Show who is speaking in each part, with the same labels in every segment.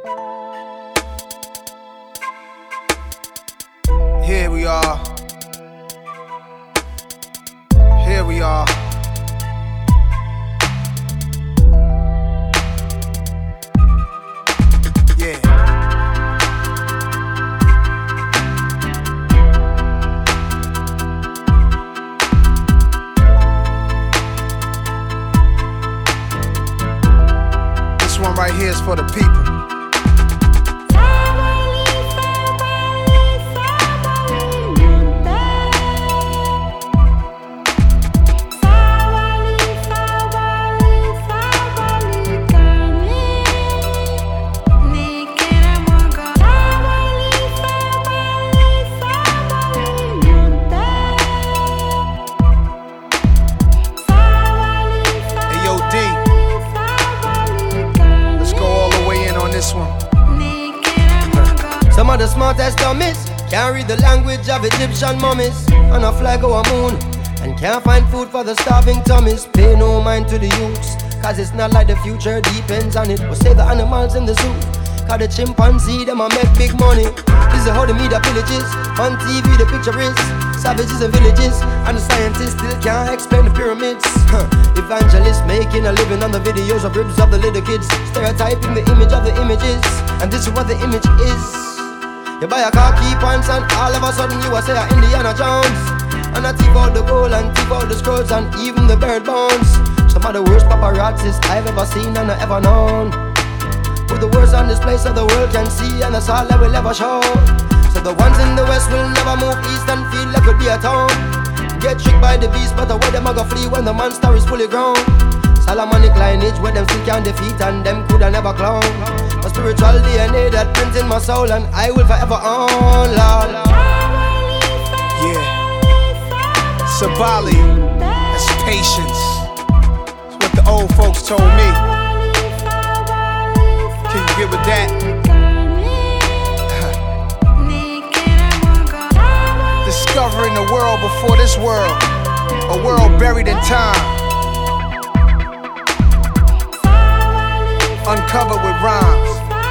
Speaker 1: Here we are. Here we are. Yeah. This one right here is for the people.
Speaker 2: Some of the smartest dummies can't read the language of Egyptian mummies, and a flag over a moon, and can't find food for the starving tummies. Pay no mind to the youths, cause it's not like the future depends on it. We'll save the animals in the zoo, cause the chimpanzee them a make big money. This is how the media villages, on TV the picture is savages and villages, and the scientists still can't explain the pyramids. Evangelists making a living on the videos of ribs of the little kids, stereotyping the image of the images, and this is what the image is. You buy a car, key points, and all of a sudden you are say Indiana Jones, and I thief out the gold and thief out the scrolls and even the bird bones. Some of the worst paparazzis I've ever seen and ever known, with the worst on display so the world can see, and that's all that will ever show. So the ones in the west will never move east and feel like it'll be a town. Get tricked by the beast, but away them a go flee when the monster is fully grown. Solomonic lineage where them still can't defeat and them coulda never clone. A spiritual DNA that prints in my soul and I will forever own, Lord.
Speaker 1: Yeah. Sabali, that's patience. That's what the old folks told me. Can you get with that? Discovering the world before this world, a world buried in time, uncovered with rhymes.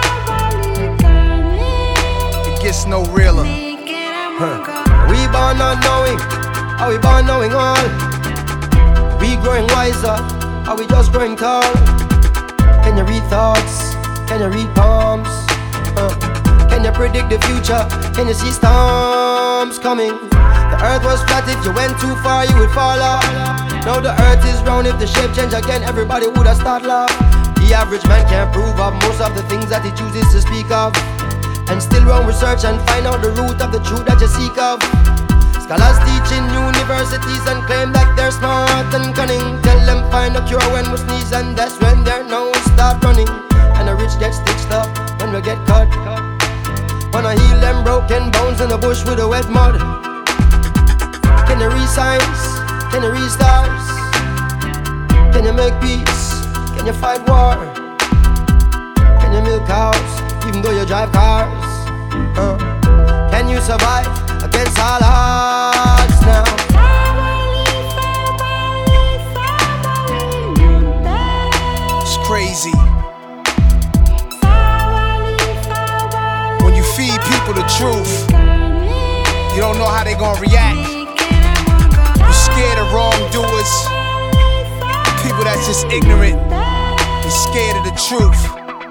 Speaker 1: It gets no realer.
Speaker 2: We born not knowing, are we born knowing all? We growing wiser, are we just growing tall? Can you read thoughts? Can you read palms? Can you predict the future? Can you see storms coming? The earth was flat, if you went too far you would fall off. Now the earth is round, if the shape change again everybody would have start laugh. The average man can't prove up most of the things that he chooses to speak of, and still run research and find out the root of the truth that you seek of. Scholars teach in universities and claim that they're smart and cunning. Tell them find a cure when we sneeze, and that's when their nose start running. And the rich get stitched up when we get cut. Wanna heal them broken bones in the bush with the wet mud. Can you read signs? Can you read stars? Can you make peace? Can you fight war? Can you milk cows even though you drive cars? Can you survive against all odds now?
Speaker 1: It's crazy. When you feed people the truth, you don't know how they gonna react. You're scared of wrongdoers, people that's just ignorant. You're scared of the truth.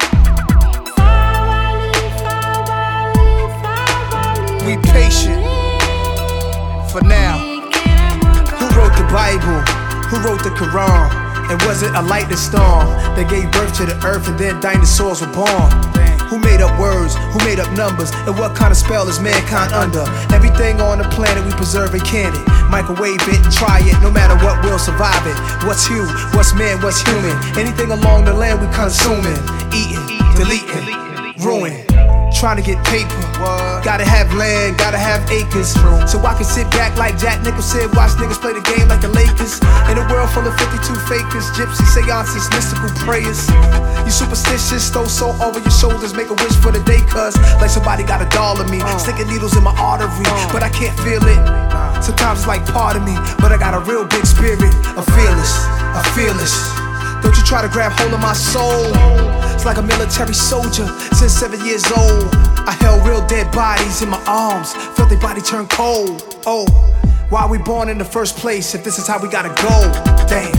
Speaker 1: We patient for now.
Speaker 3: Who wrote the Bible? Who wrote the Quran? And was it a lightning storm that gave birth to the earth and then dinosaurs were born? Who made up words? Who made up numbers? And what kind of spell is mankind under? Everything on the planet we preserve and can it. Microwave it, try it, no matter what, we'll survive it. What's you? What's man? What's human? Anything along the land we consuming, eating, deleting, ruin. Trying to get paper, gotta have land, gotta have acres. So I can sit back like Jack Nicholson, watch niggas play the game like the Lakers. In a world full of 52 fakers, gypsy seances, mystical prayers. You superstitious, throw salt over your shoulders, make a wish for the day, cuz like somebody got a doll of me, sticking needles in my artery, but I can't feel it. Sometimes it's like part of me, but I got a real big spirit, a fearless. Don't you try to grab hold of my soul. It's like a military soldier since 7 years old. I held real dead bodies in my arms, felt their body turn cold. Oh, why we born in the first place if this is how we gotta go? Damn.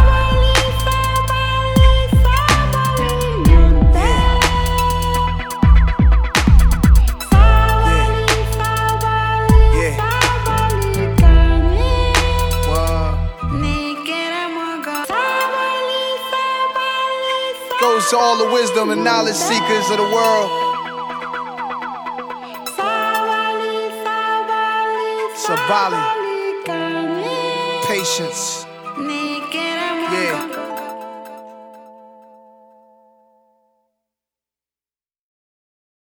Speaker 1: Goes to all the wisdom and knowledge seekers of the world. Sabali, patience, yeah.